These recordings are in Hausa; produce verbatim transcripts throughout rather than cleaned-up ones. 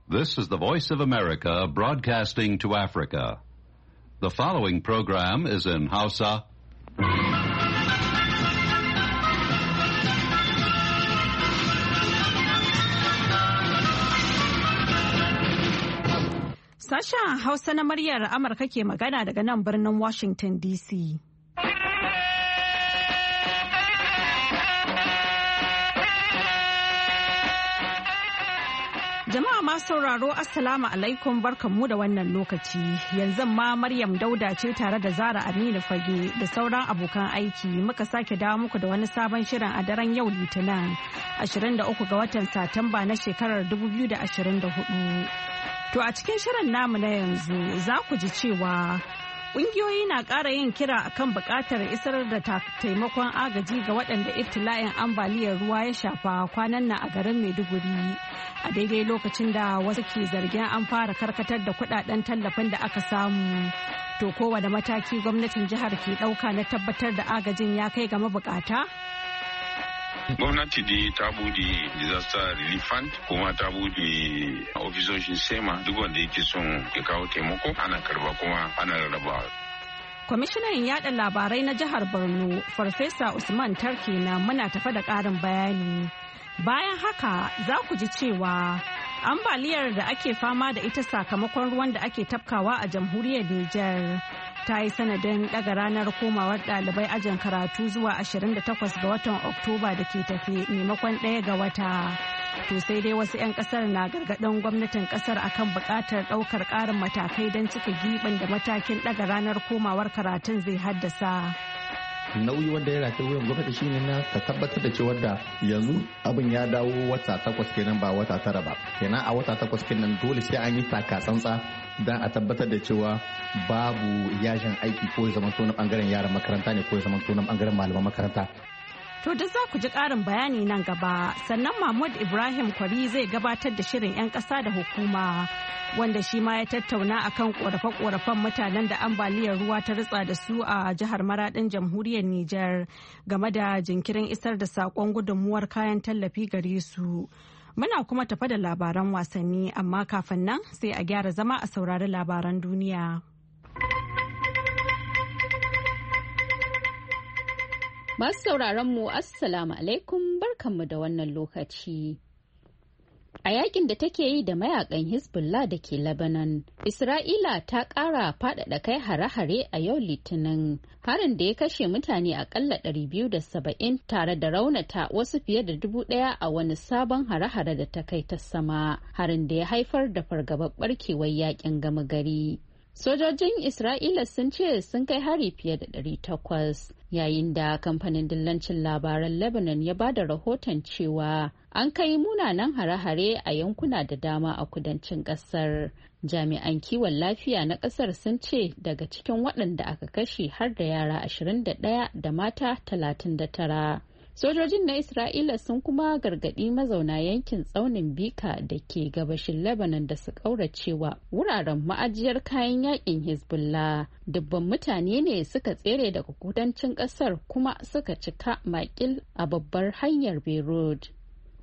This is the Voice of America broadcasting to Africa. The following program is in Hausa. Sashen Hausa na muryar Amurka ke magana daga nan birnin Washington D C. Jama'a ma sauraro Assalamu alaikum barkanmu da wannan lokaci. Yanzu ma Maryam Dauda ce tare da Zara Aminu Fage da sauran abokan aiki muka sake dawo muku da wani sabon shirin a daren yau Litinin ashirin da uku ga watan Satumba na shekarar dubu biyu da ashirin da hudu. To a cikin shirin namu na yanzu za ku ji cewa ƙungiyoyi na ƙara yin kira akan buƙatar isar da taimakon agaji ga waɗanda ibtila'in ambaliyar ruwa ya shafa kwanan nan a garin Maiduguri. A daidai lokacin da wasu ke zargin an fara karkatar da kuɗaɗen tallafin da aka samu. To kowane mataki gwamnatin jihar ke ɗauka na tabbatar da agajin ya kai ga mabukata? Gwamnati dai ta bude disaster relief fund kuma ta bude ofisoshin sema duk wanda yake son ya kawo taimako ana karba kuma ana rarrabawa. Kwamishinan yada labarai na jihar Borno Farfesa Usman Tarke na muna tafa da ƙarin bayani. Bayan haka za ku ji cewa ambaliyar da ake fama da ita sakamakon ruwan da ake tafkawa a jamhuriyar Nijar ta yi sanadin daga ranar komawar ɗalibai ajin karatu zuwa ashirin da takwas ga watan Oktoba da ke tafe maimakon ɗaya ga wata. To sai dai wasu 'yan kasar na gargaɗin gwamnatin kasar akan buƙatar ɗaukar ƙarin matakai don cika giɓin da matakin daga ranar komawar karatun zai haddasa. Nauyi wanda ya rataye wuyan gwamnati shine na ta tabbatar da cewa da yanzu abin ya dawo wata takwas kenan ba wata tara ba, kenan a wata takwas kenan dole sai an yi taka tsantsa don a tabbatar da cewa babu yajin aiki ko ya zama na bangaren yaran makaranta ne ko ya zama na bangaren malaman makaranta. To da za ku ji ƙarin bayani nan gaba, sannan Mahmud Ibrahim Kwari zai gabatar da shirin 'yan ƙasa da hukuma wanda shi ma ya tattauna akan ƙorafe-ƙorafen mutanen da ambaliyar ruwa ta ritsa da su a jihar Maraɗin jamhuriyar Nijar game da jinkirin isar da saƙon gudunmuwar kayan tallafi gare su. Muna kuma tafa da labaran wasanni amma kafin nan sai a gyara zama a saurari labaran duniya. Masu sauraron mu Assalamu alaikum barkanmu da wannan lokaci. A yakin da take yi da mayakan Hezbollah da ke Lebanon, Isra'ila ta ƙara faɗaɗa kai hare-hare a yau Litinin. Harin da ya kashe mutane akalla ɗari biyu da saba'in tare da raunata wasu fiye da dubu ɗaya a wani sabon hare-hare da ta kai ta sama. Harin da ya haifar da fargabar ɓarkewar yakin gama gari. Sojojin Isra'ila sun ce sun kai hari fiye da ɗari takwas, yayin da kamfanin dillancin labaran Lebanon ya ba da rahoton cewa an kai munanan hare-hare a yankuna da dama a kudancin ƙasar. Jami'an kiwon lafiya na ƙasar sun ce daga cikin waɗanda aka kashe har da yara ashirin da ɗaya da mata talatin da tara. Sojojin na Isra'ila sun kuma gargaɗi mazauna yankin tsaunin Bika da ke gabashin Lebanon da su ƙauracewa wuraren ma'ajiyar kayan yakin Hezbollah. Dubban mutane ne suka tsere daga kudancin ƙasar kuma suka cika makil a babbar hanyar Beirut.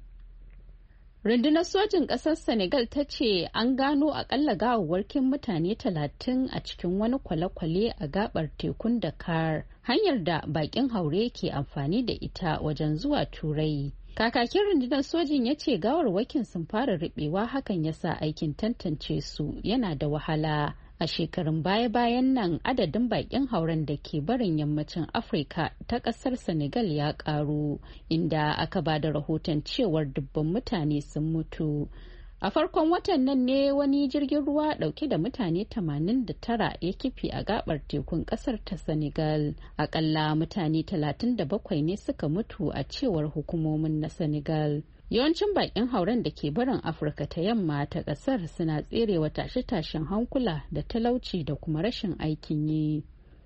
Rundunar sojin ƙasar Senegal ta ce an gano akalla gawawwarkin mutane talatin a cikin wani kwale-kwale a gabar tekun Dakar, hanyar da bakin haure ke amfani da ita wajen zuwa Turai. Kakakin rundunar sojin ya ce gawarwakin sun fara riɓewa, hakan ya sa aikin tantance su yana da wahala. A shekarun baya-bayan nan adadin bakin hauren da ke barin yammacin Afirka ta kasar Senegal ya karu, inda aka ba da rahoton cewar dubban mutane sun mutu. A farkon watan nan ne wani jirgin ruwa dauke da mutane tamanin da tara ya kife a gabar tekun kasar ta Senegal. Akalla mutane talatin da bakwai ne suka mutu a cewar hukumomin na Senegal. Yawancin bakin hauren da ke barin Afirka ta yamma ta kasar suna tserewa tashe-tashen hankula da talauci da kuma rashin aikin yi.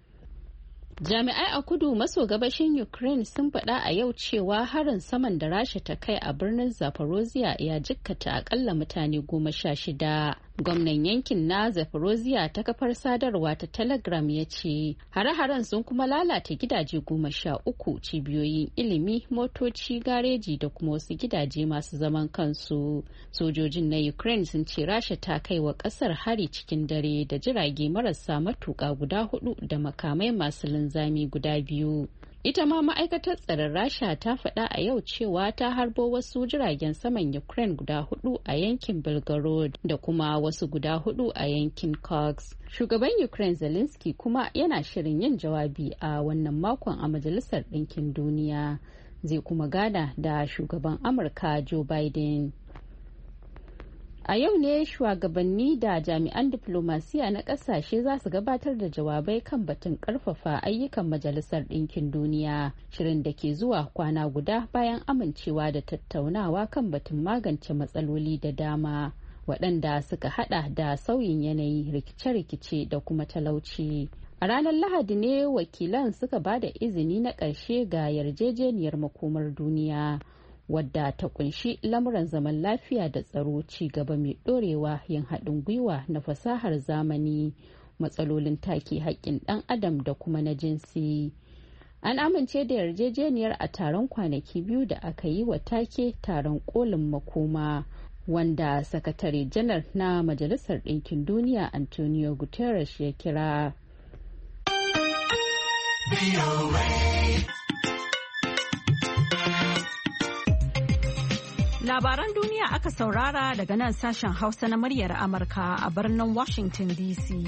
Jami'ai a kudu maso gabashin Ukraine sun faɗa a yau cewa harin saman da Rasha ta kai a birnin Zaporozhye ya jikkata akalla mutane goma sha shida. Gwamnan yankin na Zaporozhye ta kafar sadarwa ta Telegram ya ce hare-haren sun kuma lalata gidaje goma sha uku, cibiyoyin ilimi, motoci, gareji da kuma wasu gidaje masu zaman kansu. Sojojin na Ukraine sun ce Rasha ta kai wa kasar hari cikin dare da jirage marasa matuƙa guda hudu da makamai masu linzami guda biyu. Ita ma ma'aikatar tsaron Rasha ta faɗa a yau cewa ta harbo wasu jiragen saman Ukraine guda hudu a yankin Belgorod da kuma wasu guda hudu a yankin Kursk. Shugaban Ukraine Zelensky kuma yana shirin yin jawabi a wannan makon a Majalisar Ɗinkin Duniya. Zai kuma gana da shugaban Amurka Joe Biden. A yau ne shugabanni da jami'an diplomasiya na kasashe za su gabatar da jawabai kan batun karfafa ayyukan Majalisar Ɗinkin Duniya, shirin da ke zuwa kwana guda bayan amincewa da tattaunawa kan batun magance matsaloli da dama, waɗanda suka hada da sauyin yanayi, rikice-rikice da kuma talauci. A ranar Lahadi ne wakilan suka ba da izini na ƙarshe ga yarjejeniyar makomar duniya, wadda ta kunshi lamuran zaman lafiya da tsaro, ci gaba mai dorewa, yin haɗin gwiwa na fasahar zamani, matsalolin take haƙƙin ɗan adam da kuma na jinsi. An amince da yarjejeniyar a taron kwanaki biyu da aka yi wa take taron kolin makoma, wanda sakatare janar na Majalisar Ɗinkin Duniya Antonio Guterres ya kira. Labaran duniya aka saurara daga nan sashen Hausa na muryar Amurka a birnin Washington D C.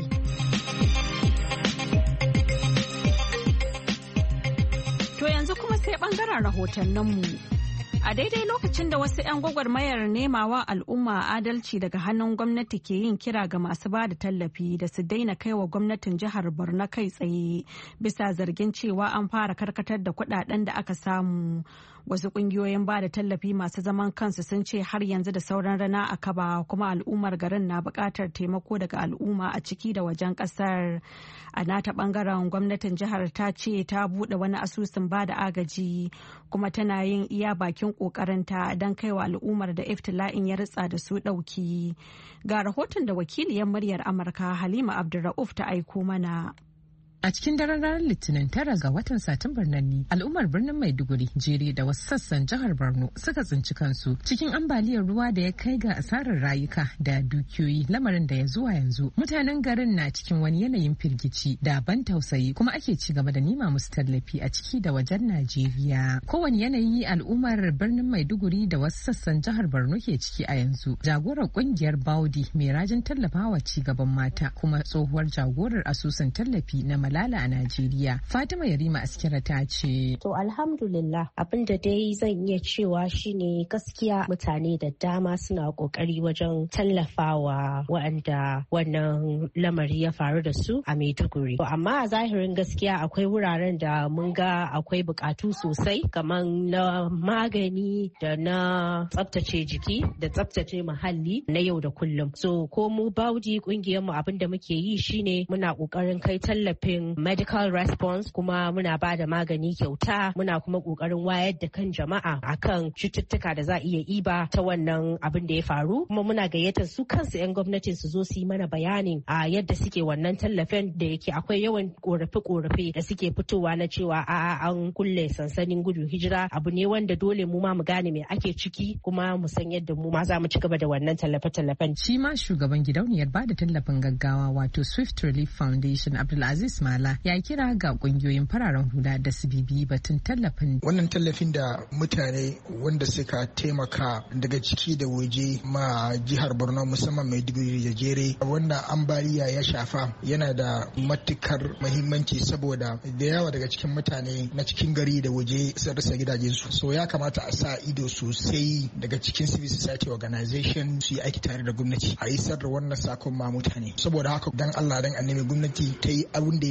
To yanzu kuma sai bangaren rahotanninmu. A daidai lokacin da wasu 'yan gwagwarmayar nemawa al'umma adalci daga hannun gwamnati ke yin kira ga masu ba da tallafi da su daina kai wa gwamnatin jihar Borno kai tsaye bisa zargin cewa an fara karkatar da kudaden da aka samu. Wasu kungiyoyin ba da tallafi masu zaman kansu sun ce har yanzu da sauran rana a kaba, kuma al'ummar garin na buƙatar taimako daga al'umma a ciki da wajen ƙasar. A nata ɓangaren gwamnatin jihar ta ce ta buɗe wani asusun ba da agaji, kuma tana yin iya bakin ƙoƙarinta don kaiwa al'ummar da iftila'in ya ritsa da su ɗauki. Ga rahoton da wakiliyar muryar Amurka Halima Abdulra'uf ta aiko mana. A cikin daren ranar Litinin tara ga watan Satumbar nan ne al'ummar birnin Maiduguri, Jere da wasu sassan jihar Borno suka tsinci kansu cikin ambaliyar ruwa da ya kai ga asarar rayuka da dukiyoyi, lamarin da ya zuwa yanzu mutanen garin na cikin wani yanayin firgici da ban tausayi, kuma ake ci gaba da nima musu tallafi a ciki da wajen Najeriya. Kowane yanayi al'ummar birnin Maiduguri da wasu sassan jihar Borno ke ciki a yanzu. Jagorar kungiyar Baudi mai rajin tallafawa ci gaban mata kuma tsohuwar jagorar asusun tallafi na Malala a Najeriya, Fatima Yarima Askira ta ce. To alhamdulillah, abin da dai zan iya cewa shine gaskiya mutane da dama suna kokari wajen tallafawa waɗanda wannan lamari ya faru da su a Maiduguri. To amma a zahirin gaskiya akwai wuraren da mun ga akwai bukatu sosai, kamar na magani da na tsaftace jiki da tsaftace muhalli na yau da kullum. So ko mu Baudi kungiyarmu abin da muke yi shine muna kokarin kai tallafin medical response, kuma muna ba da magani kyauta, muna kuma kokarin wayar da kan jama'a akan cututtuka da za a iya iba ta wannan abin da ya faru, kuma muna gayyatar su kansu 'yan gwamnatin su zo su yi mana bayanin a yadda suke wannan tallafin, da yake akwai yawan korafe-korafe da suke fitowa na cewa a an kulle sansanin gudun hijira, abu ne wanda dole mu ma mu gane me ake ciki, kuma mu san yadda mu ma za mu ci gaba da wannan tallafe-tallafen. Shi ma shugaban gidauniyar ba da tallafin gaggawa wato Swift Relief Foundation Abdulaziz Mala ya kira ga kungiyoyin fararen hula da su bibi batun tallafin. Wannan tallafin da mutane wanda suka taimaka daga ciki da waje ma jihar Borno musamman Maiduguri da Jere, wannan ambaliya ya shafa yana da matukar muhimmanci saboda da yawa daga cikin mutane na cikin gari da waje sun rasa gidajensu. So ya kamata a sa ido sosai daga cikin civil society organization su yi aiki tare da gwamnati a isar da wannan sakon ma mutane. Saboda haka dan Allah dan annabi gwamnati ta yi abin da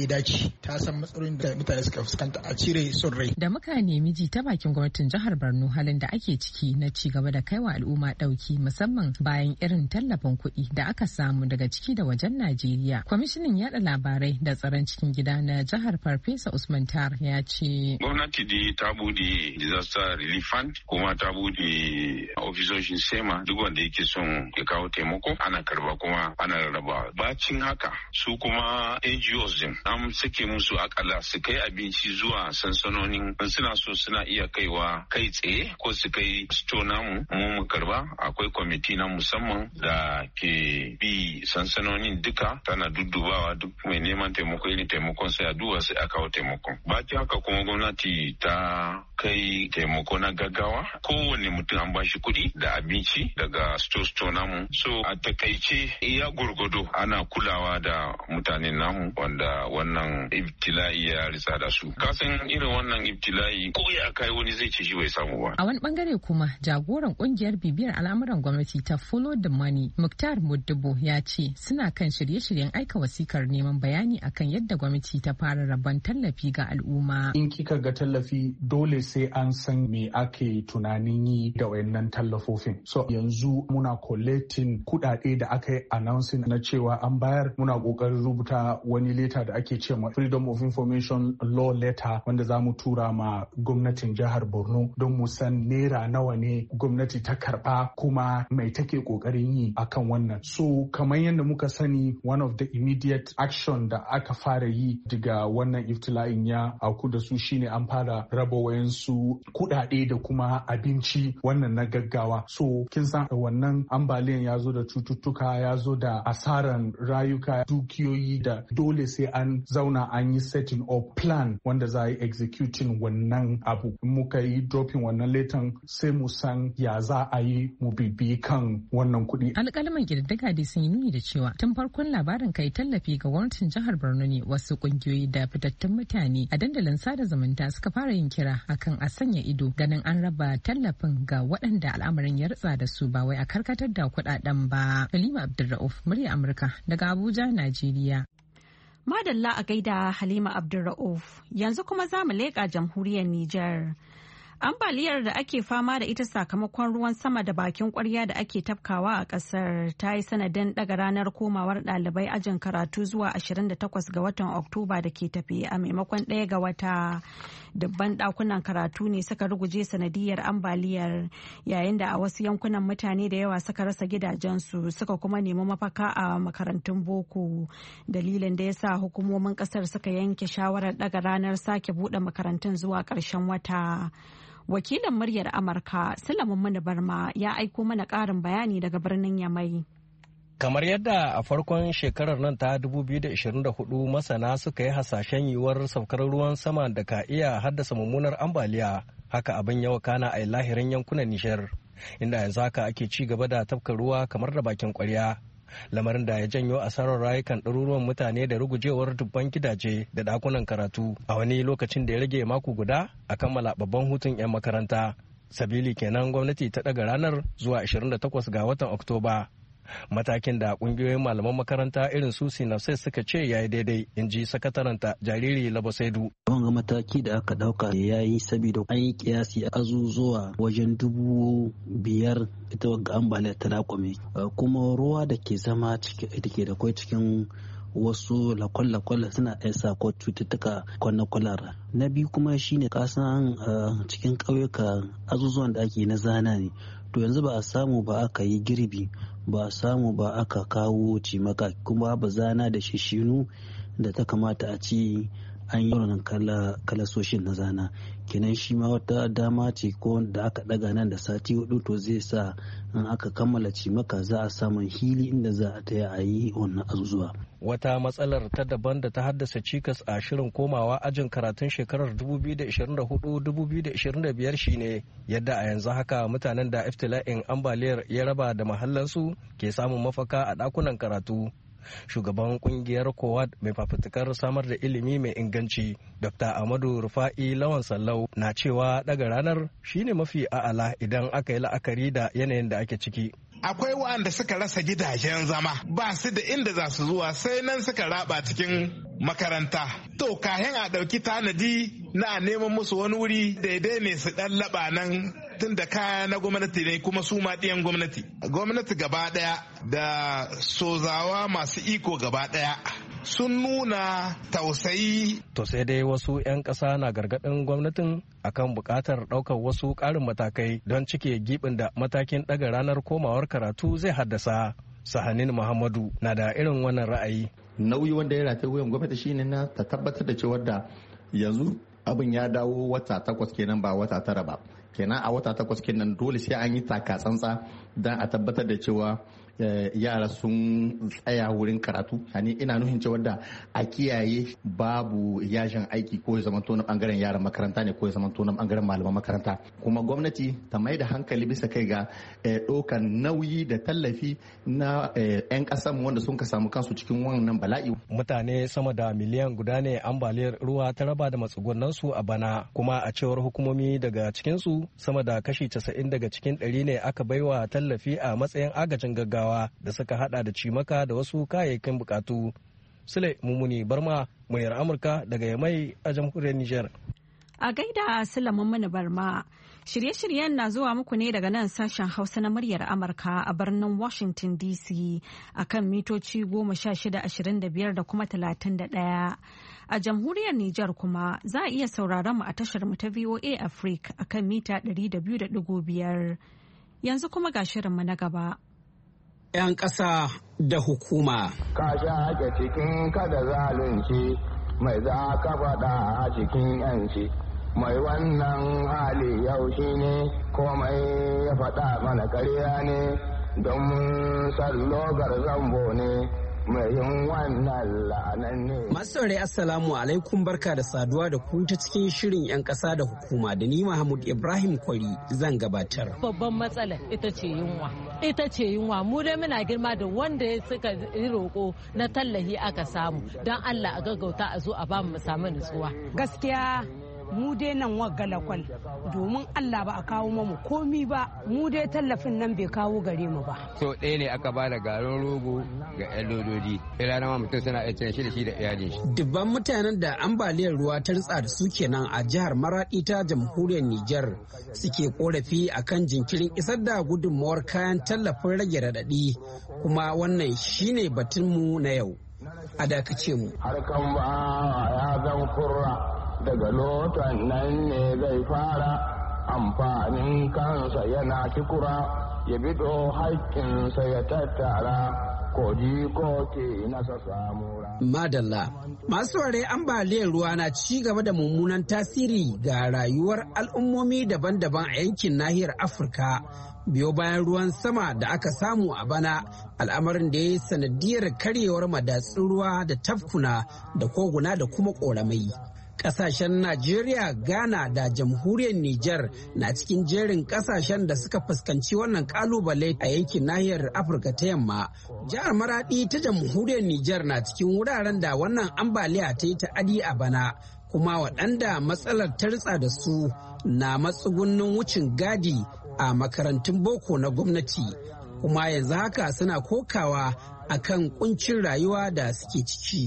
ya dace, ta san matsalolin da mutane suka fuskanta, a cire son rai. Da muka nemi ji ta bakin gwamnatin jihar Borno halin da ake ciki na ci gaba da kaiwa al'umma dauki musamman bayan irin tallafin kuɗi da aka samu daga ciki da wajen Najeriya. Kwamishinan yada labarai da tsaron cikin gida na jihar Farfesa Usman Tar ya ce gwamnati dai ta bude disaster relief fund kuma ta bude ofisoshin sema, duk wanda yake son ya kawo taimako ana karba kuma ana rarraba. Bacin haka su kuma N G Os din an sake musu akalla su kai abinci zuwa sansanonin, suna so suna iya kaiwa kai tsaye ko su kai sto namu mu mu karba. Akwai kwamiti na musamman da ke bi sansanonin duka, tana duddubawa duk mai neman taimako irin taimakon sai a duba sai a kawo taimakon. Bacin haka kuma gwamnati ta kai taimako na gaggawa, kowane mutum an bashi kuɗi da abinci daga sto-sto namu. So a takaice iya gurgudu ana kulawa da mutanen namu wanda wannan ibtila'i ya ritsa da su. Kasan irin wannan ibtila'i ko ya kai wani zai ce shi bai samu ba. A wani bangare kuma jagoran kungiyar bibiyar al'amuran gwamnati ta Follow the Money, Muktar Muddubo, ya ce suna kan shirye-shiryen aika wasikar neman bayani akan yadda gwamnati ta fara rabon tallafi ga al'umma. In kika ga tallafi dole sai an san me ake tunanin yi da wayannan tallafofin. So yanzu muna collecting kudade da aka yi announcing na cewa an bayar, muna kokarin rubuta wani leta da ake ce ma Freedom of Information Law Letter wanda za mu tura ma gwamnatin jihar Borno don mu san naira nawa ne gwamnati ta karba kuma mai take kokarin yi akan wannan. So kamar yadda muka sani, one of the immediate action da aka fara yi daga wannan iftila'in ya auku da su shine an fara raba wayansu kudade da kuma abinci wannan na gaggawa. So kin san wannan ambaliyan ya zo da cututtuka, ya zo da asaran rayuka, dukiyoyi da dole sai an zauna an yi setting up plan wanda za a yi executing wannan abu. Muka yi dropping wannan letan sai mu san ya za a yi mu bibi kan wannan kuɗi. Alƙalaman ƙididdiga dai sun yi nuni da cewa tun farkon labarin kai tallafi ga gwamnatin jihar Borno ne wasu ƙungiyoyi da fitattun mutane a dandalin sada zumunta suka fara yin kira akan a sanya ido ganin an raba tallafin ga waɗanda al'amarin ya ritsa da su ba wai a karkatar da kuɗaɗen ba. Halima Abdulra'uf, murya Amurka daga Abuja, Najeriya. Madalla a gaida Halima Abdulra'uf. Yanzu kuma za mu leƙa jamhuriyar Nijar. Ambaliyar da ake fama da ita sakamakon ruwan sama da bakin kwarya da ake tafkawa a kasar ta yi sanadin daga ranar komawar ɗalibai ajin karatu zuwa ashirin da takwas ga watan Oktoba da ke tafi a maimakon ɗaya ga wata. Dubban ɗakunan karatu ne suka ruguje sanadiyar ambaliyar, yayin da a wasu yankunan mutane da yawa suka rasa gidajensu suka kuma nemi mafaka a makarantun boko. Dalilin da ya sa hukumomin kasar suka yanke shawarar daga ranar sake buɗe makarantun zuwa ƙarshen wata. Wakilin muryar Amurka Sulaiman Muni Barma ya aiko mana ƙarin bayani daga birnin Yamai. Kamar yadda a farkon shekarar nan ta dubu biyu da ishirin da hudu masana suka yi hasashen yiwuwar saukar ruwan sama da ka iya haddasa mummunar ambaliya, haka abin ya wakana a lahirin yankunan Nijar, inda yanzu haka ake ci gaba da tafka ruwa kamar da bakin kwarya. Lamarin da ya janyo asarar rayukan ɗaruruwan mutane da rugujewar dubban gidaje da ɗakunan karatu a wani lokacin da ya rage mako guda a kammala babban hutun 'yan makaranta. Sabili kenan gwamnati ta ɗaga ranar zuwa ashirin da takwas ga watan Oktoba. Matakin da kungiyoyin malaman makaranta irin su Sinapses suka ce ya yi daidai, in ji sakataranta Jariri Labasaidu. Wanga mataki da aka dauka ya yi saboda an yi kiyasi azuzuwa wajen dubu biyar ita wanga ambaliya ta dakwame, kuma ruwa da ke zama da ke da kwai cikin wasu lakwal-lakwal suna isa ko cututtuka kwana kwalara. Na biyu kuma shine kasan cikin ƙauyuka azuzuwan da ake na zana ne, to yanzu ba a samu ba aka yi girbi, ba a samu ba aka kawo cimaka, kuma ba zana da shishinu da ta kamata a ci an yi wannan kalasoshin na zana. Kenan shi ma wata dama ce ko da aka daga nan da sati hudu, to zai sa in aka kammala cimaka za a samun hili inda za a taya a yi wannan azuzuwa. Wata matsalar ta daban da ta haddasa cikas a shirin komawa ajin karatun shekarar dubu biyu da ishirin da hudu dubu biyu da ishirin da biyar shine yadda a yanzu haka mutanen da iftila'in ambaliyar ya raba da mahallansu ke samun mafaka a ɗakunan karatu. Shugaban kungiyar kowad mai fafutukar samar da ilimi mai inganci Dr. Ahmadu Rufa'i Lawan Sallau na cewa daga ranar shine mafi a'ala idan aka yi la'akari da yanayin da ake ciki. akwai waɗanda suka rasa gidajen zama ba su da inda za su zuwa sai nan suka raba cikin makaranta. To kayan a ɗauki tanadi na neman musu wani wuri daidai ne su ɗan laɓa nan tun da kaya na gwamnati ne kuma su ma ɗiyan gwamnati. Gwamnati gaba ɗaya da sozawa masu iko gaba ɗaya sun nuna tausayi. To sai dai wasu 'yan ƙasa na gargaɗin gwamnatin akan buƙatar ɗaukar wasu ƙarin matakai don cike gibin da matakin ɗaga ranar komawar karatu zai haddasa. Sahanin Muhammadu na da irin wannan ra'ayi. Nauyi wanda ya rataye wuyan gwamnati shine na ta tabbatar da cewa da yanzu abin ya dawo wata takwas kenan ba wata tara ba. Kenan a wata takwas kenan dole sai an yi taka tsantsa don a tabbatar da cewa yara sun tsaya wurin karatu. Yani ina nuhin cewa da a kiyaye babu yajin aiki ko ya zamanto na bangaren yaran makaranta ne ko ya zamanto na bangaren malaman makaranta. Kuma gwamnati ta mai da hankali bisa kai ga ɗaukan nauyi da tallafi na 'yan ƙasar wanda sun ka samu kansu cikin wannan bala'i. Mutane sama da miliyan guda ne ambaliyar ruwa ta raba da matsugunansu a bana, kuma a cewar hukumomi daga cikinsu sama da kashi casa'in daga cikin ɗari ne aka baiwa tallafi a matsayin agajin gaggawa da suka hada da cimaka da wasu kayayyakin bukatu. Sule Mumuni Barma, muryar Amurka daga Yamai a jamhuriyar Nijar. A gaida Sule Mumuni Barma, shirye-shiryen na zuwa muku ne daga nan sashen Hausa na muryar Amurka a birnin Washington D C akan mitoci goma sha shida ashirin da biyar da kuma talatin da ɗaya. A jamhuriyar Nijar kuma za a iya sauraron mu a tashar mu ta V O A Africa akan mita ɗari da biyu da ɗigo biyar. Yanzu kuma ga shirinmu na gaba. 'Yan ƙasa da hukuma. Ka shaƙe cikin kada zalunci mai za ka faɗa a cikin 'yanci. Mai wannan hali yau shi ne komai ya faɗa mana karya ne don sallogar zambo ne. Masu saurari Assalamu alaikum, barka da saduwa da ku ta cikin shirin 'yan ƙasa da hukuma da ni Mahmud Ibrahim Kwari zan gabatar. Babban matsala ita ce yunwa. Ita ce yunwa mu dai muna girma da wanda ya suka yi roƙo na tallahi aka samu don Allah a gaggauta a zo a ba mu samu nutsuwa. Gaskiya mu dai nan waggalakwal domin Allah ba a kawo mamu komi ba, mu dai tallafin nan bai kawo gare mu ba. So ɗaya ne aka ba da garin rogo ga 'yan lododi, ila ma mutum suna iya shi da shi da iyalin shi. Dubban mutanen da ambaliyar ruwa ta ritsa da su kenan a jihar Maradi ta jamhuriyar Nijar suke korafi akan jinkirin isar da gudunmawar kayan tallafin rage raɗaɗi, kuma wannan shine batunmu na yau. A dakace mu. Harkan ba ya zan kurra daga lotan nan ne zai fara amfanin kansa yana kikura ya bido haƙƙinsa ya tattara koji ko ke nasa samura. Madalla, masu ware ambaliyar ruwa na ci gaba da mummunan tasiri ga rayuwar al'ummomi daban-daban a yankin nahiyar Afirka. Biyo bayan ruwan sama da aka samu a bana, al'amarin da ya yi sanadiyar karyewar madatsun ruwa da tafkuna da koguna da kuma ƙoramai. Kasashen Najeriya, Ghana da jamhuriyar Nijar na cikin jerin kasashen da suka fuskanci wannan kalubale a yankin nahiyar Afirka ta yamma. Jihar Maradi ta jamhuriyar Nijar na cikin wuraren da wannan ambaliya ta yi ta'adi a bana, kuma waɗanda matsalar ta ritsa da su na matsugunnin wucin gadi a makarantun boko na gwamnati, kuma yanzu haka suna kokawa akan kuncin rayuwa da suke ciki.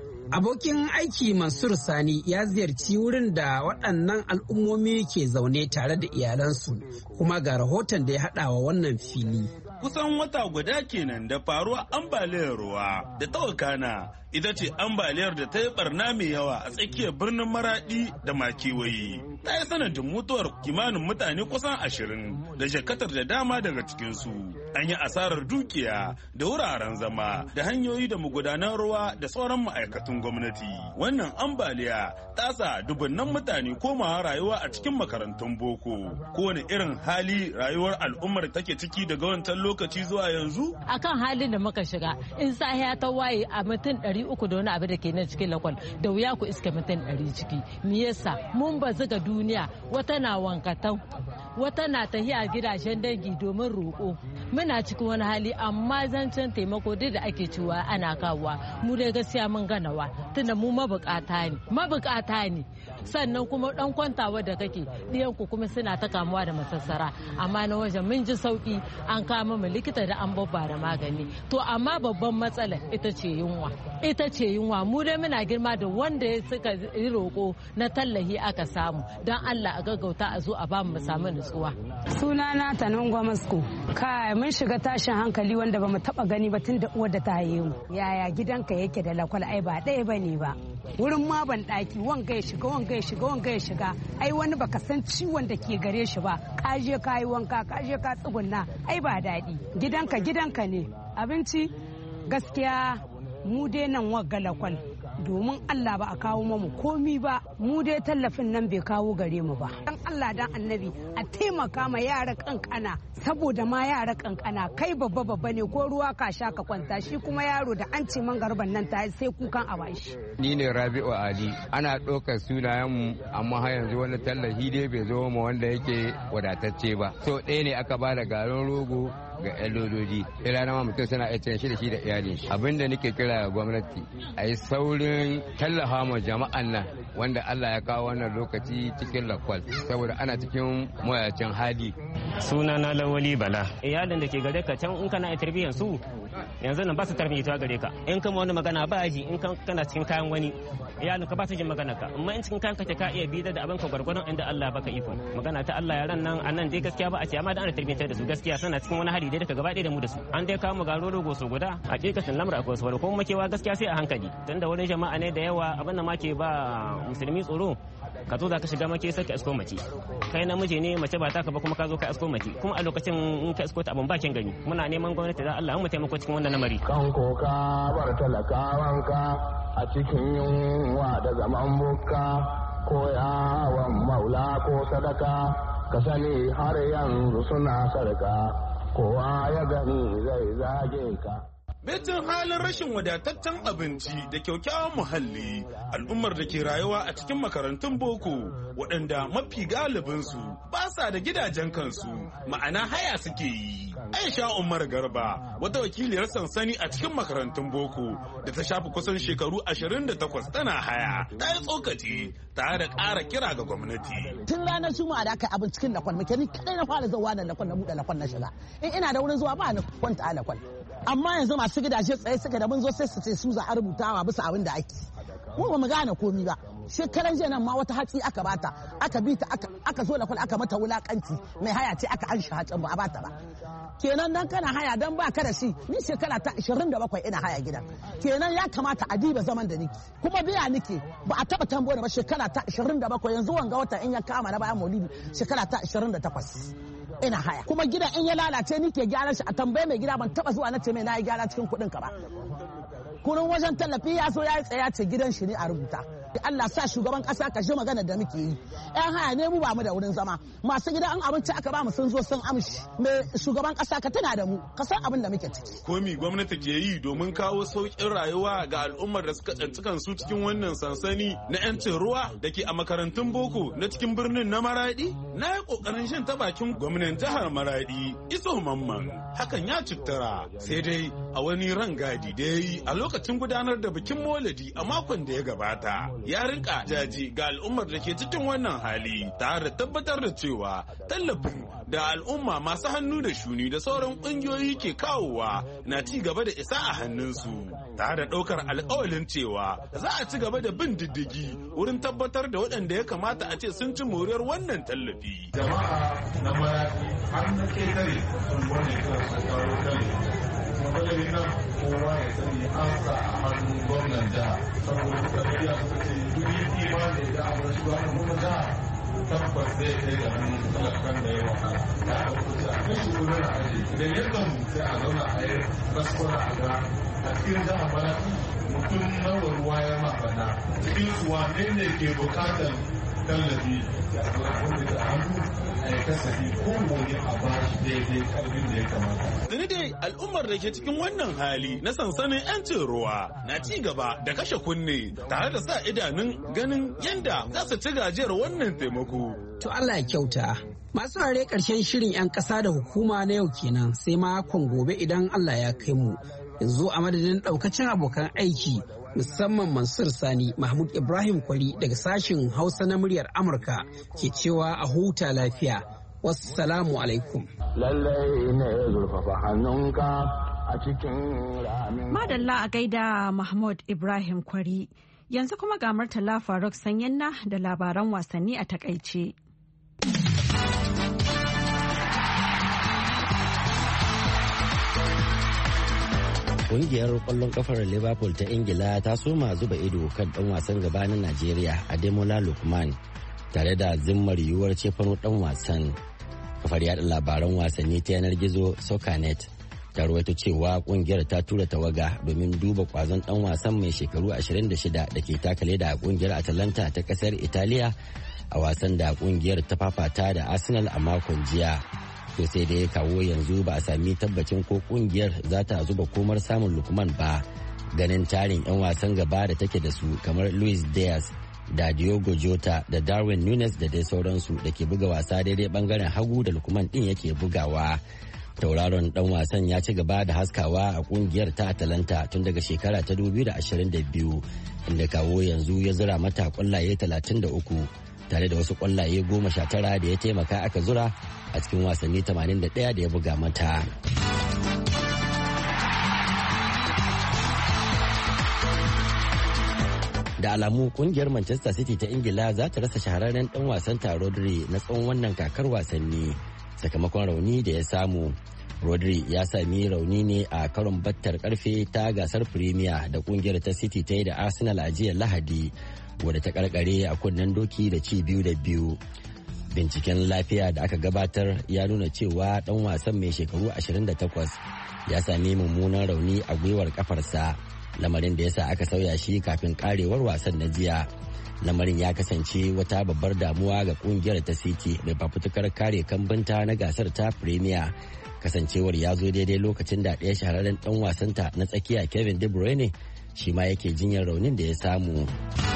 Abokin aiki Mansur Sani ya ziyarci wurin da waɗannan al'ummomi ke zaune tare da iyalansu, kuma ga rahoton da ya haɗa wa wannan fili. Kusan wata guda kenan da faruwa ambaliyar ruwa da tawakana ita ce ambaliyar da ta yi barna mai yawa a tsakiyar birnin Maradi da makewayi. Ta yi sanadin mutuwar kimanin mutane kusan ashirin da jakatar da dama daga cikinsu. An yi asarar dukiya da wuraren zama da hanyoyi da magudanan ruwa da sauran ma'aikatan gwamnati. Wannan ambaliya ta sa dubunnan mutane komawa rayuwa a cikin makarantun boko. Kowane irin hali rayuwar al'ummar take ciki daga wancan lokaci zuwa yanzu? Akan halin da muka shiga, in sahiya ta waye a mutum ɗari uku da wani abu da ke nan cikin lakwal, da wuya ku iska mutum ɗari ciki. Me yasa? Mun bazu ga duniya, wata na wankatau, wata na tahiya gidajen dangi domin roƙo. Muna cikin wani hali, amma zancen taimako duk da ake cewa ana kawowa, mu dai gaskiya mun ganawa, tunda mu mabukata ne, mabukata ne. sannan kuma dan kwantawa da kake ɗiyan ku kuma suna ta kamuwa da masassara amma na wajen mun ji sauki an kama mu likita da an babba da magani to amma babban matsala ita ce yunwa ita ce yunwa mu dai muna girma da wanda suka yi roƙo na tallahi aka samu don Allah a gaggauta a zo a ba mu samu nutsuwa. Sunana Tanan Gwamasko. Kai mun shiga tashin hankali wanda bamu taba gani ba tun da uwar da ta haye mu. Yaya gidanka yake da lakwal ai ba ɗaya bane ba. Wurin ma ban ɗaki wanga ya shiga wanga ya shiga wanga ya shiga ai wani baka san ciwon da ke gare shi ba ka je ka yi wanka ka je ka tsugunna ai ba daɗi. Gidanka gidanka ne abinci gaskiya mu dai nan wagga lakwal domin Allah ba a kawo mu komi ba mu dai tallafin nan bai kawo gare mu ba dan Allah dan annabi a taimaka ma yara kankana saboda ma yara kankana kai babba babba ne ko ruwa ka sha ka kwanta shi kuma yaro da an ce man garban nan ta sai kukan a bashi. Ni ne Rabi'u Ali ana ɗaukar sunayen mu amma har yanzu wani tallafi dai bai zo ma wanda yake wadatacce ba so ɗaya ne aka ba da garin rogo ga yan lododi ila na mutum suna iya shi da shi da iyalin shi abinda nake kira ga gwamnati a yi saurin tallafa ma jama'an nan wanda Allah ya kawo wannan lokaci cikin lakwal saboda ana cikin mayacin hali. Suna na Lawali Bala iyalin da ke gare ka can in kana tarbiyyar su yanzu nan ba su tarbiyyar gare ka in kama wani magana ba ji in kana cikin kayan wani iyalin ka ba su jin magana ka amma in cikin kayan ka ka iya bida da abin ka gwargwaron inda Allah baka iko magana ta Allah yaran nan anan dai gaskiya ba a ce amma da ana tarbiyyar da su gaskiya suna cikin wani hali dai daga gaba da mu da su an dai kawo mu garo rogo su guda hakikatin lamar akwai su kuma makewa gaskiya sai a hankali tunda wurin jama'a ne da yawa abin da ma ke ba musulmi tsoro ka zo za ka shiga make sai ka isko mace kai namiji ne mace ba taka ba kuma ka zo ka isko mace kuma a lokacin in ka isko ta abun bakin gani muna neman gwamnati da Allah mu taimako cikin wannan lamari kan koka bar talakawanka a cikin yunwa da zaman bukka ko yawon maula ko sadaka ka sani har yanzu suna sarka kowa ya gani zai zage ka. Betin halin rashin wadataccen abinci da kyaukyawan muhalli al'ummar da ke rayuwa a cikin makarantun boko waɗanda mafi galibinsu ba sa da gidajen kansu ma'ana haya suke yi. Aisha Umar Garba wata wakiliyar sansani a cikin makarantun boko da ta shafi kusan shekaru ashirin da takwas tana haya ta yi tsokaci tare da ƙara kira ga gwamnati. Tun ranar Juma'a da aka abin cikin lakwal muke ni kadai na fara zuwa da lakwal na buɗe lakwal na shiga in ina da wurin zuwa ba ni kwanta a lakwal. Amma yanzu masu gidaje tsaye suka da mun zo sai su ce su za a rubutawa bisa abin da ake mu ba mu gane komi ba shekaran jiya nan ma wata hatsi aka bata aka bi ta aka zo da kwal aka mata wulakanci mai haya ce aka an shi hatsin ba a bata ba kenan dan kana haya dan ba ka da shi ni shekara ta ashirin da bakwai ina haya gidan kenan ya kamata a diba zaman da niki kuma biya niki ba a taba tambo da ba shekara ta ashirin da bakwai yanzu wanga wata in ya kama na bayan maulidi shekara ta ashirin da takwas ina haya kuma gidan in ya lalace ni ke gyara shi a tambaye mai gida ban taba zuwa na ce mai na yi gyara cikin kuɗin ka ba kurin wajen tallafi ya so ya yi tsaya ce gidan shi ne a rubuta Allah sa shugaban kasa ka ji magana da muke yi yan haya ne mu ba mu da wurin zama masu gida an abinci aka ba mu sun zo sun amshi me shugaban kasa ka tana da mu ka san abin da muke ciki komi gwamnati ke yi domin kawo sauƙin rayuwa ga al'ummar da suka tsanci kansu cikin wannan sansani na yancin ruwa da ke a makarantun boko na cikin birnin na Maradi na yi kokarin shin ta bakin gwamnan jihar Maradi Iso Mamman hakan ya cittara sai dai a wani rangadi da ya yi a lokacin gudanar da bikin Maulidi a makon da ya gabata ya rinka jaji ga al'ummar da ke cikin wannan hali tare da tabbatar da cewa tallafin da al'umma masu hannu da shuni da sauran ƙungiyoyi ke kawowa na ci gaba da isa a hannunsu tare da ɗaukar alƙawalin cewa za a ci gaba da bin diddigi wurin tabbatar da waɗanda ya kamata a ce sun ci moriyar wannan tallafi. Jama'a na Maradi har na ketare sun wani kan su kawo kare. Matsalolin nan kowa ya sani an sa a hannun gwamnan jiha saboda suka tafiya suka ce duk yi imani da abin shugaban gwamnan jiha tabbas zai kai da hannun talakan da ya wahala da aka kusa a kan shi gudun a aji idan ya gamu sai a zauna a yi raskwana a ga a cikin jihar Maradi mutum nawa ruwa ya mafana cikin su wane ne ke bukatar tallafi da wanda da hannu a yi kasafi ko wani a ba shi daidai karfin da ya kamata. Tuni dai al'ummar da ke cikin wannan hali na sansanin 'yancin ruwa na ci gaba da kashe kunne tare da sa idanun ganin yadda za su ci gajiyar wannan taimako. To Allah ya kyauta. Masu hare ƙarshen shirin 'yan ƙasa da hukuma na yau kenan sai makon gobe idan Allah ya kai mu. Yanzu a madadin ɗaukacin abokan aiki musamman Mansur Sani Mahmud Ibrahim Kwari daga sashen Hausa na muryar Amurka ke cewa a huta lafiya. Wassalamu alaikum. Lallai ne zurfafa hannunka a cikin ramin. Madalla a gaida Mahmud Ibrahim Kwari. Yanzu kuma ga Murtala Faruk Sanyanna da labaran wasanni a takaice. Kungiyar kwallon kafar Liverpool ta Ingila ta soma zuba ido kan dan wasan gaba na Najeriya Ademola Lookman tare da zimmar yiwuwar cefano dan wasan. Kafar yada labaran wasanni ta yanar gizo Socanet ta rawaito cewa kungiyar ta tura tawaga domin duba kwazon dan wasan mai shekaru ashirin da shida da ke takale da kungiyar Atalanta ta kasar Italiya a wasan da kungiyar ta fafata da Arsenal a makon jiya. To sai da ya kawo yanzu ba a sami tabbacin ko kungiyar za ta zuba komar samun Lukman ba, ganin tarin 'yan wasan gaba da take da su kamar Luis Diaz da Diogo Jota da Darwin Nunes da dai sauransu da ke buga wasa daidai bangaren hagu da Lukman din yake bugawa. Tauraron dan wasan ya ci gaba da haskawa a kungiyar ta Atalanta tun daga shekara ta dubu biyu da ashirin da biyu, inda kawo yanzu ya zura mata kwallaye talatin da uku tare da wasu kwallaye goma sha tara da ya taimaka aka zura a cikin wasanni tamanin da ɗaya da ya buga mata. Da alamu kungiyar Manchester City ta Ingila za ta rasa shahararren dan wasan ta Rodri na tsawon wannan kakar wasanni sakamakon rauni da ya samu. Rodri ya sami rauni ne a karon battar karfe ta gasar Premier da kungiyar ta City ta yi da Arsenal a jiya Lahadi, wadda ta karkare a kunnen doki da ci biyu da biyu. Binciken lafiya da aka gabatar ya nuna cewa dan wasan mai shekaru ashirin da takwas ya sami mummunan rauni a gwiwar kafarsa, lamarin da ya sa aka sauya shi kafin karewar wasan na jiya. Lamarin ya kasance wata babbar damuwa ga kungiyar ta City mai fafutukar kare kambinta na gasar ta Premier, kasancewar ya zo daidai lokacin da ɗaya shahararren dan wasanta na tsakiya Kevin De Bruyne shi ma yake jinyar raunin da ya samu.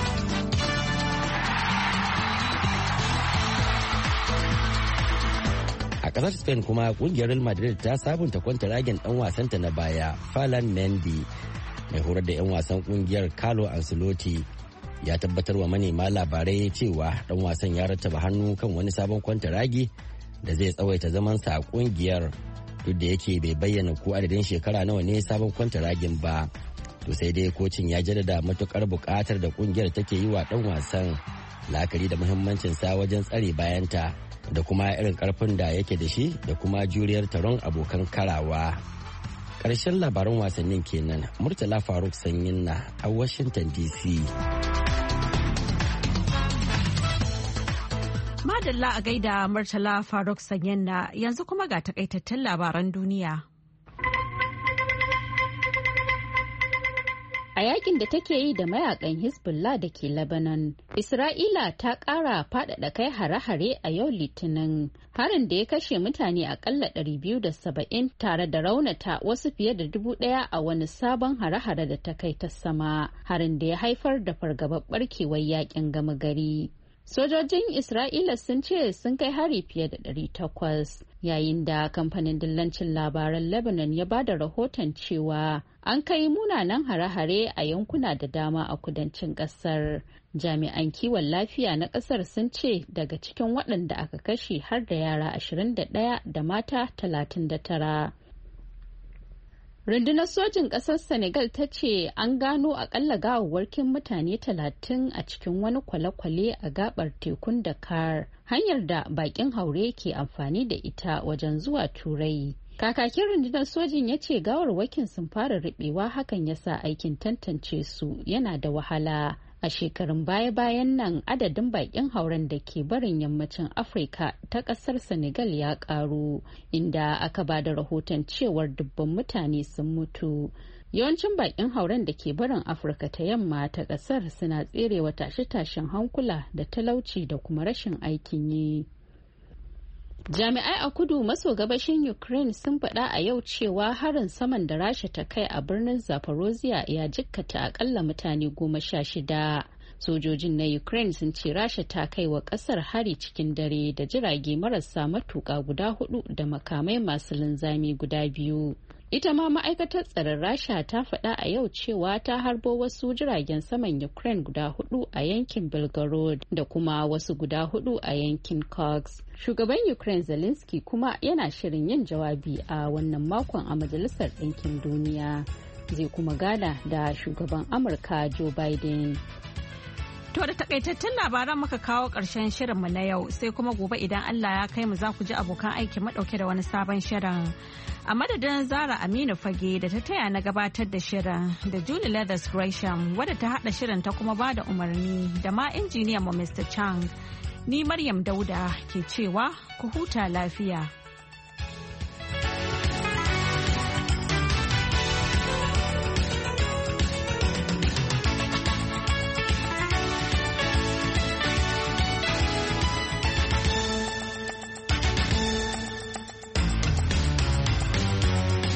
A kasar Spain kuma kungiyar Real Madrid ta sabunta kwantaragen dan wasanta na baya Ferland Mendy. Mai horar da 'yan wasan kungiyar Carlo Ancelotti ya tabbatar wa manema labarai cewa dan wasan ya rattaba hannu kan wani sabon kwantaragi da zai tsawaita zamansa a kungiyar, duk da yake bai bayyana ko adadin shekara nawa ne sabon kwantaragin ba. To sai dai kocin ya jaddada matukar bukatar da kungiyar take yi wa dan wasan, la'akari da muhimmancin sa wajen tsare bayanta da kuma irin karfin da yake da shi da kuma juriyar taron abokan karawa. Karshen labaran wasannin kenan. Murtala Faruk Sanyin na a Washington D C. Madalla a gaida Murtala Faruk Sanyin na, yanzu kuma ga takaitattun labaran duniya. A yakin da take yi da mayakan Hezbollah da ke Lebanon, Isra'ila ta ƙara faɗaɗa kai hare-hare a yau Litinin. Harin da ya kashe mutane akalla ɗari biyu da saba'in tare da raunata wasu fiye da dubu ɗaya a wani sabon hare-hare da ta kai ta sama. Harin da ya haifar da fargabar barkewar yakin gama gari. Sojojin Isra'ila sun ce sun kai hari fiye da ɗari takwas, yayin da kamfanin dillancin labaran Lebanon ya ba da rahoton cewa an kai munanan hare-hare a yankuna da dama a kudancin ƙasar. Jami'an kiwon lafiya na ƙasar sun ce daga cikin waɗanda aka kashe har da yara ashirin da ɗaya da mata talatin da tara. Rundunar sojin ƙasar Senegal ta ce an gano akalla gawawwarkin mutane talatin a cikin wani kwale-kwale a gabar tekun Dakar, hanyar da bakin haure ke amfani da ita wajen zuwa Turai. Kakakin rundunar sojin ya ce gawarwakin sun fara riɓewa, hakan ya sa aikin tantance su yana da wahala. A shekarun baya-bayan nan adadin bakin hauren da ke barin yammacin Afirka ta kasar Senegal ya karu, inda aka ba da rahoton cewar dubban mutane sun mutu. Yawancin bakin hauren da ke barin Afirka ta yamma ta kasar suna tserewa tashe-tashen hankula da talauci da kuma rashin aikin yi. Jami'ai a kudu maso gabashin Ukraine sun faɗa a yau cewa harin saman da Rasha ta kai a birnin Zaporozhye ya jikkata akalla mutane goma sha shida. Sojojin na Ukraine sun ce Rasha ta kai wa ƙasar hari cikin dare da jirage marasa matuƙa guda hudu da makamai masu linzami guda biyu. Ita ma ma'aikatar tsaron Rasha ta faɗa a yau cewa ta harbo wasu jiragen saman Ukraine guda hudu a yankin Belgorod da kuma wasu guda hudu a yankin Kursk. Shugaban Ukraine Zelensky kuma yana shirin yin jawabi a wannan makon a Majalisar Ɗinkin Duniya. Zai kuma gana da shugaban Amurka Joe Biden. To da takaitattun labaran muka kawo ƙarshen shirinmu na yau sai kuma gobe idan Allah ya kai mu za ku ji abokan aiki madauke da wani sabon shirin. A madadin Zara Aminu Fage da ta taya na gabatar da shirin da Julie Leathers Gresham wadda ta haɗa shirin ta kuma bada umarni da ma injiniyan mu Mister Chang. Ni Maryam Dauda ke cewa ku huta lafiya.